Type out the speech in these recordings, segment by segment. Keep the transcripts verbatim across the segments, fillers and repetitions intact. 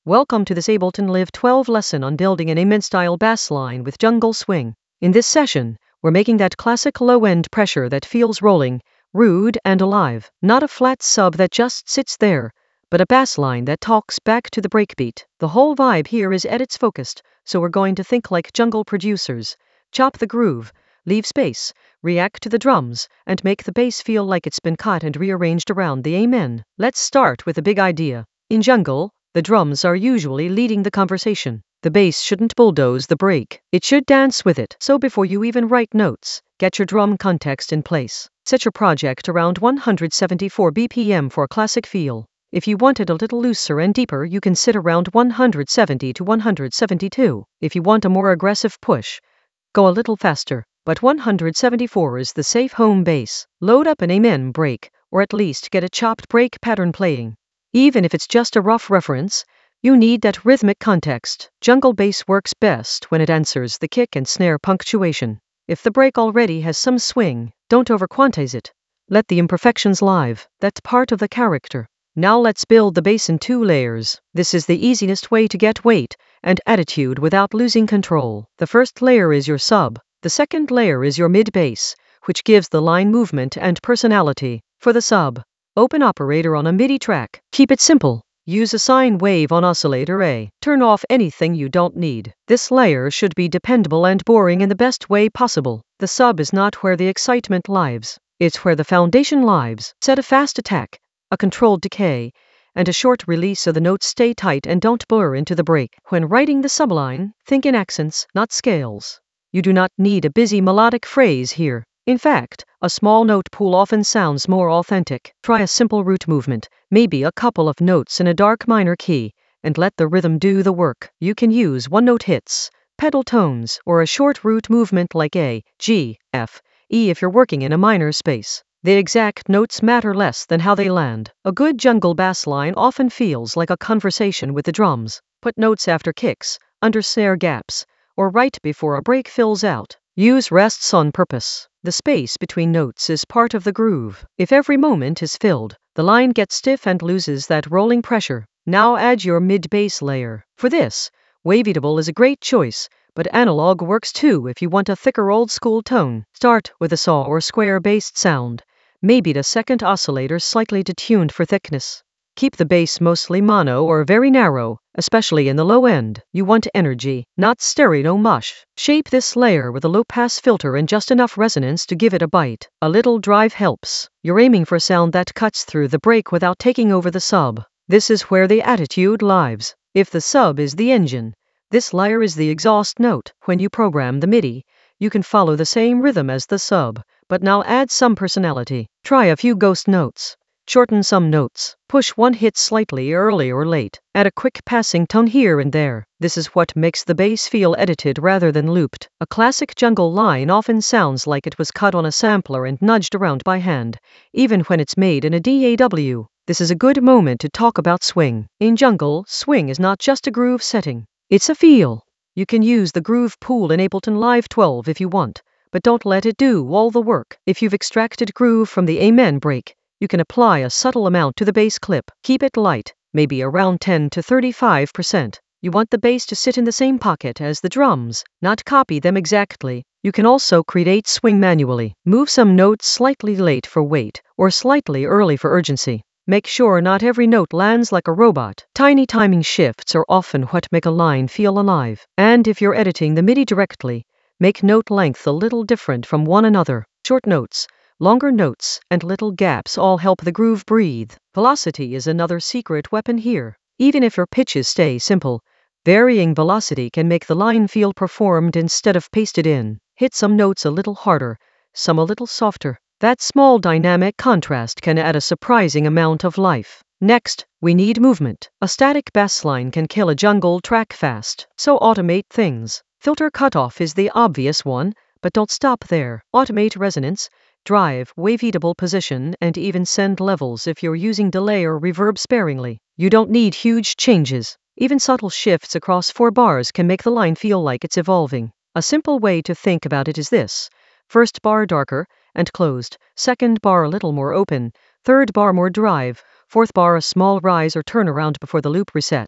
Welcome to this Ableton Live twelve lesson on building an Amen-style bass line with jungle swing. In this session, we're making that classic low-end pressure that feels rolling, rude, and alive. Not a flat sub that just sits there, but a bass line that talks back to the breakbeat. The whole vibe here is edits focused, so we're going to think like jungle producers. Chop the groove, leave space, react to the drums, and make the bass feel like it's been cut and rearranged around the amen. Let's start with a big idea. In jungle, the drums are usually leading the conversation. The bass shouldn't bulldoze the break. It should dance with it. So before you even write notes, get your drum context in place. Set your project around one hundred seventy-four B P M for a classic feel. If you want it a little looser and deeper, you can sit around one hundred seventy to one hundred seventy-two. If you want a more aggressive push, go a little faster. But one hundred seventy-four is the safe home base. Load up an amen break, or at least get a chopped break pattern playing. Even if it's just a rough reference, you need that rhythmic context. Jungle bass works best when it answers the kick and snare punctuation. If the break already has some swing, don't overquantize it. Let the imperfections live. That's part of the character. Now let's build the bass in two layers. This is the easiest way to get weight and attitude without losing control. The first layer is your sub. The second layer is your mid bass, which gives the line movement and personality. For the sub, open operator on a MIDI track. Keep it simple. Use a sine wave on oscillator A. Turn off anything you don't need. This layer should be dependable and boring in the best way possible. The sub is not where the excitement lives. It's where the foundation lives. Set a fast attack, a controlled decay, and a short release so the notes stay tight and don't blur into the break. When writing the subline, think in accents, not scales. You do not need a busy melodic phrase here. In fact, a small note pool often sounds more authentic. Try a simple root movement, maybe a couple of notes in a dark minor key, and let the rhythm do the work. You can use one-note hits, pedal tones, or a short root movement like A, G, F, E if you're working in a minor space. The exact notes matter less than how they land. A good jungle bass line often feels like a conversation with the drums. Put notes after kicks, under snare gaps, or right before a break fills out. Use rests on purpose. The space between notes is part of the groove. If every moment is filled, the line gets stiff and loses that rolling pressure. Now add your mid-bass layer. For this, waveatable is a great choice, but analog works too if you want a thicker old-school tone. Start with a saw or square-based sound. Maybe the second oscillator slightly detuned for thickness. Keep the bass mostly mono or very narrow, especially in the low end. You want energy, not stereo mush. Shape this layer with a low-pass filter and just enough resonance to give it a bite. A little drive helps. You're aiming for a sound that cuts through the break without taking over the sub. This is where the attitude lives. If the sub is the engine, this layer is the exhaust note. When you program the MIDI, you can follow the same rhythm as the sub, but now add some personality. Try a few ghost notes. Shorten some notes. Push one hit slightly early or late. Add a quick passing tone here and there. This is what makes the bass feel edited rather than looped. A classic jungle line often sounds like it was cut on a sampler and nudged around by hand, even when it's made in a D A W. This is a good moment to talk about swing. In jungle, swing is not just a groove setting. It's a feel. You can use the groove pool in Ableton Live twelve if you want, but don't let it do all the work. If you've extracted groove from the amen break, you can apply a subtle amount to the bass clip. Keep it light, maybe around ten to thirty-five percent. You want the bass to sit in the same pocket as the drums, not copy them exactly. You can also create swing manually. Move some notes slightly late for weight, or slightly early for urgency. Make sure not every note lands like a robot. Tiny timing shifts are often what make a line feel alive. And if you're editing the MIDI directly, make note length a little different from one another. Short notes, longer notes, and little gaps all help the groove breathe. Velocity is another secret weapon here. Even if your pitches stay simple, varying velocity can make the line feel performed instead of pasted in. Hit some notes a little harder, some a little softer. That small dynamic contrast can add a surprising amount of life. Next, we need movement. A static bass line can kill a jungle track fast, so automate things. Filter cutoff is the obvious one, but don't stop there. Automate resonance, drive, waveatable position, and even send levels if you're using delay or reverb sparingly. You don't need huge changes. Even subtle shifts across four bars can make the line feel like it's evolving. A simple way to think about it is this. First bar darker and closed, second bar a little more open, third bar more drive, fourth bar a small rise or turnaround before the loop resets.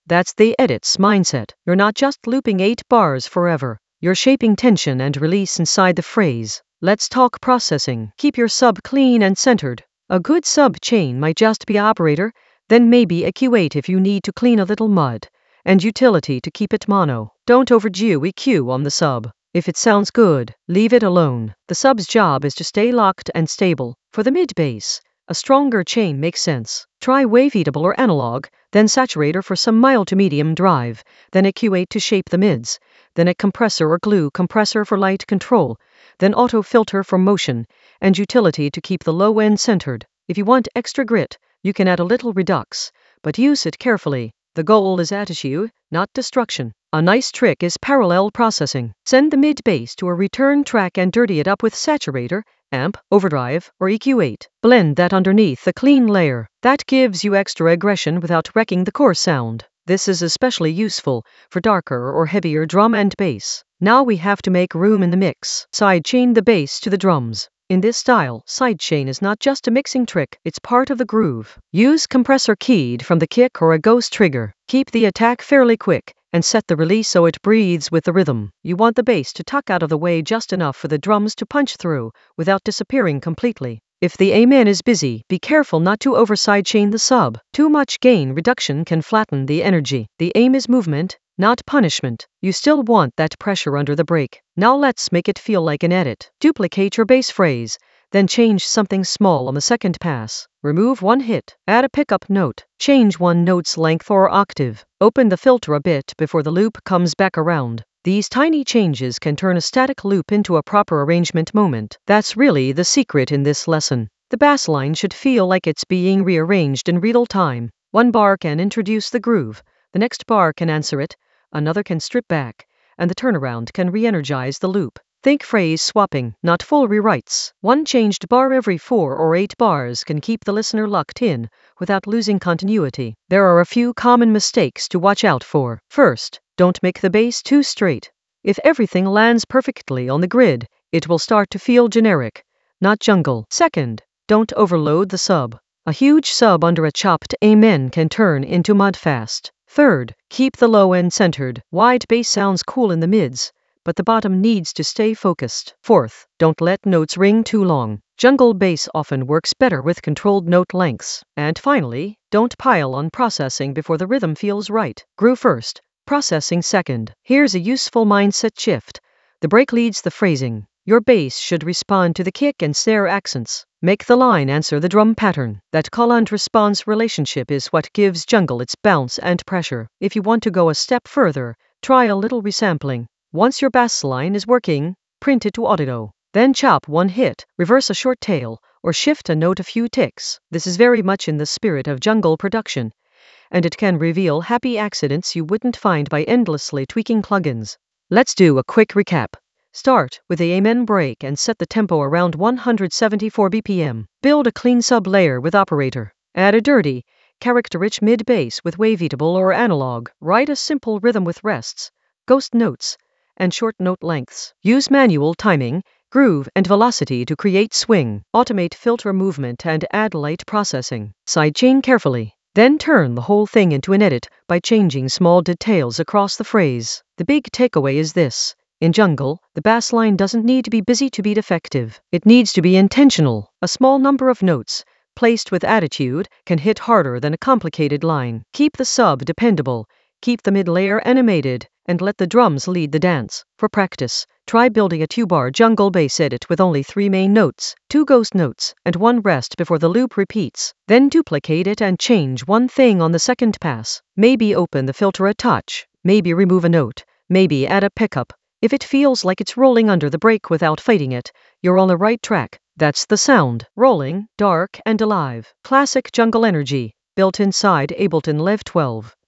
That's the edit's mindset. You're not just looping eight bars forever. You're shaping tension and release inside the phrase. Let's talk processing. Keep your sub clean and centered. A good sub chain might just be operator, then maybe a Q eight if you need to clean a little mud, and utility to keep it mono. Don't overdo E Q on the sub. If it sounds good, leave it alone. The sub's job is to stay locked and stable. For the mid bass, a stronger chain makes sense. Try waveatable or analog, then saturator for some mild to medium drive, then a Q eight to shape the mids, then a compressor or glue compressor for light control, then auto filter for motion, and utility to keep the low end centered. If you want extra grit, you can add a little redux, but use it carefully. The goal is attitude, not destruction. A nice trick is parallel processing. Send the mid bass to a return track and dirty it up with saturator, amp, overdrive, or E Q eight. Blend that underneath the clean layer. That gives you extra aggression without wrecking the core sound. This is especially useful for darker or heavier drum and bass. Now we have to make room in the mix. Sidechain the bass to the drums. In this style, sidechain is not just a mixing trick, it's part of the groove. Use compressor keyed from the kick or a ghost trigger. Keep the attack fairly quick, and set the release so it breathes with the rhythm. You want the bass to tuck out of the way just enough for the drums to punch through, without disappearing completely. If the amen is busy, be careful not to over sidechain the sub. Too much gain reduction can flatten the energy. The aim is movement, not punishment. You still want that pressure under the break. Now let's make it feel like an edit. Duplicate your bass phrase, then change something small on the second pass. Remove one hit, add a pickup note, change one note's length or octave, open the filter a bit before the loop comes back around. These tiny changes can turn a static loop into a proper arrangement moment. That's really the secret in this lesson. The bass line should feel like it's being rearranged in real time. One bar can introduce the groove, the next bar can answer it, another can strip back, and the turnaround can re-energize the loop. Think phrase swapping, not full rewrites. One changed bar every four or eight bars can keep the listener locked in without losing continuity. There are a few common mistakes to watch out for. First, don't make the bass too straight. If everything lands perfectly on the grid, it will start to feel generic, not jungle. Second, don't overload the sub. A huge sub under a chopped amen can turn into mud fast. Third, keep the low end centered. Wide bass sounds cool in the mids, but the bottom needs to stay focused. Fourth, don't let notes ring too long. Jungle bass often works better with controlled note lengths. And finally, don't pile on processing before the rhythm feels right. Groove first, processing second. Here's a useful mindset shift. The break leads the phrasing. Your bass should respond to the kick and snare accents. Make the line answer the drum pattern. That call and response relationship is what gives jungle its bounce and pressure. If you want to go a step further, try a little resampling. Once your bass line is working, print it to audio. Then chop one hit, reverse a short tail, or shift a note a few ticks. This is very much in the spirit of jungle production, and it can reveal happy accidents you wouldn't find by endlessly tweaking plugins. Let's do a quick recap. Start with the amen break and set the tempo around one hundred seventy-four B P M. Build a clean sub layer with operator. Add a dirty, character-rich mid bass with waveatable or analog. Write a simple rhythm with rests, ghost notes, and short note lengths. Use manual timing, groove, and velocity to create swing. Automate filter movement and add light processing. Sidechain carefully. Then turn the whole thing into an edit by changing small details across the phrase. The big takeaway is this. In jungle, the bass line doesn't need to be busy to be effective. It needs to be intentional. A small number of notes, placed with attitude, can hit harder than a complicated line. Keep the sub dependable, keep the mid layer animated, and let the drums lead the dance. For practice, try building a two-bar jungle bass edit with only three main notes, two ghost notes, and one rest before the loop repeats. Then duplicate it and change one thing on the second pass. Maybe open the filter a touch, maybe remove a note, maybe add a pickup. If it feels like it's rolling under the break without fighting it, you're on the right track. That's the sound. Rolling, dark, and alive. Classic jungle energy, built inside Ableton Live twelve.